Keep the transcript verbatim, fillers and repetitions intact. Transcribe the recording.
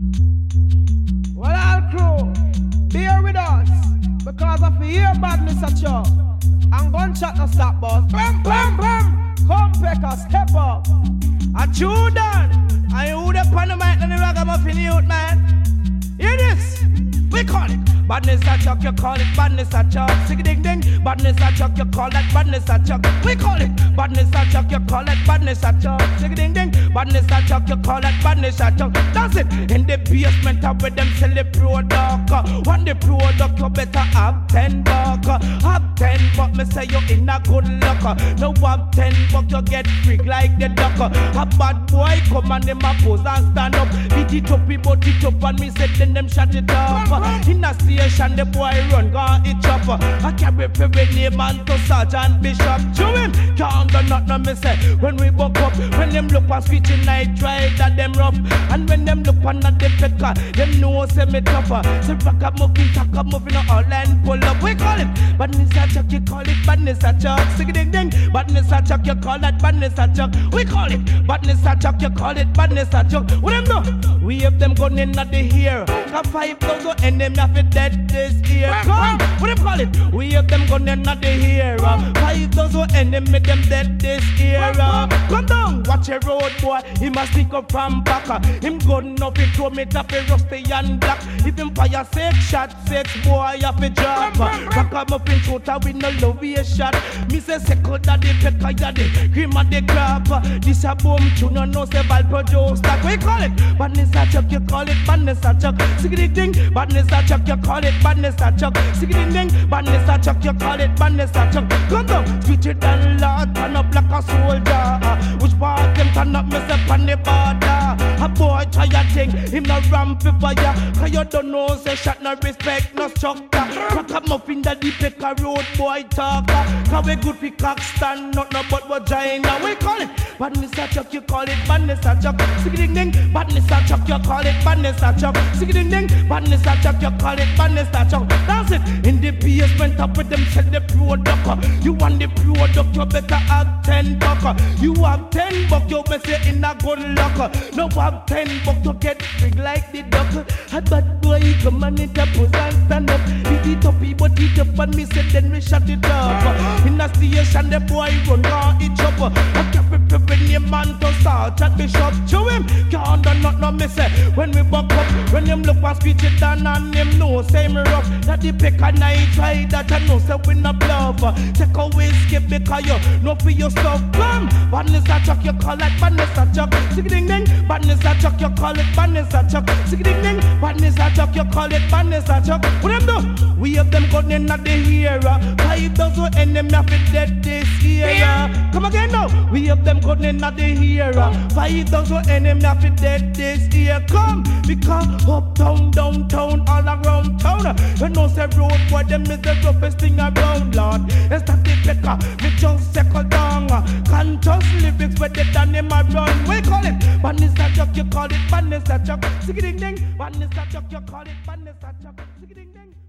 Well, all crew, bear with us, because of the ear badness at you. And gunshot no stop, boss. Bam, bam, bam. Come, Pekka, step up. A Jordan, and you the Panamite and the ragamuffin youth, man. Hear this? We call it badness a chuck, you call it badness a chuck. Sig ding ding, badness a chuck, you call that badness a chuck. We call it badness a chuck, you call it badness a chuck. Sig ding ding, badness a chuck, you call that badness a chuck. That's it. In the basement of where them sell the product. When the product you better have ten buck. Have ten buck, me say you in a good luck. No have ten buck, you get freak like the duck. A bad boy come and them a pose and stand up. Beat it up, he bout it up, and me said then them shut it up. In a station, the boy run, go it up. I carry every name and to Sergeant Bishop. Show him, can't do nothing, me say. When we buck up, when them look past switching night, try that them rough. And when them look on at the Pekka, them know say me tougher. So rock up, moving, talk up, moving all and pull up. We call it badness a chuck, you call it badness a chuck. Sing ding ding, badness a chuck, you call that badness a chuck. We call it badness a chuck, you call it badness a chuck. What them do? We have them gun in at the here. Got five thousand enemy have it dead this year. Come, what them call it? We have them gun in at the here. Five thousand enemy them dead this year. Come down, watch a road boy. He must pick up from back. Him gun up, he throw me tap, he rusty and black. If him fire six shot, six boy have a job. Back him up in shooter with no love a shot. Me say second daddy, Pekka yaddy, cream of the crab. This a boom tune, no no say bad produce. That we call it badness a chuck, you call it badness a chuck. Siggity ding, badness a chuck, you call it badness a chuck. Siggity ding, badness a chuck, you call it badness a chuck. Come down, switch it and Lord, turn up like a soldier. Which part them turn up, me say on the border. A boy try a thing, him no ramp for fire. Cause you don't know, say shot no respect, no structure. Rock up muffin that the Pekka road boy talker. Cause we good for cock stand, not no but vagina. We call it badness a chuck, you call it badness a chuck. Siggity ding, badness a chuck, you call it badness a chuck. Siggity ding, badness a chuck, you call it badness a chuck. That's it. In the basement up with them sell the product. You want the product, you better have ten buck. You have ten buck, you may say in a good luck. No have ten buck to get big like the duck. A bad boy come and it up and stand up. Beat it up, he but it up and me say then we shut it up. In a station the boy run on each up. I carry every name man to Sergeant Bishop. Show him, can't do not no me say. When we buck up, when him look and speech it down and him know say me rough. That the Pekka night try that I know say we no bluff. Take away skip because you know for your stuff. Come, badness a chuck, you call it badness a chuck. Sig ding ding, badness a chuck, you call it badness a chuck. Sig ding ding, badness a chuck, you call it badness a chuck. What them do? We have them gun in at the here. Five thousand enemy have it dead this year. Come again now. We have them gun in at the here. Five thousand enemy have it dead this year. Come, because uptown, downtown, all around town. You know say road boy, them is the roughest thing around, Lord. It's not the Pekka, me just second down. Conscious lyrics where they done him a run. We call it badness a chuck, you call it badness a chuck. Sig ding ding, badness a chuck, you call it badness a chuck. Sig ding ding.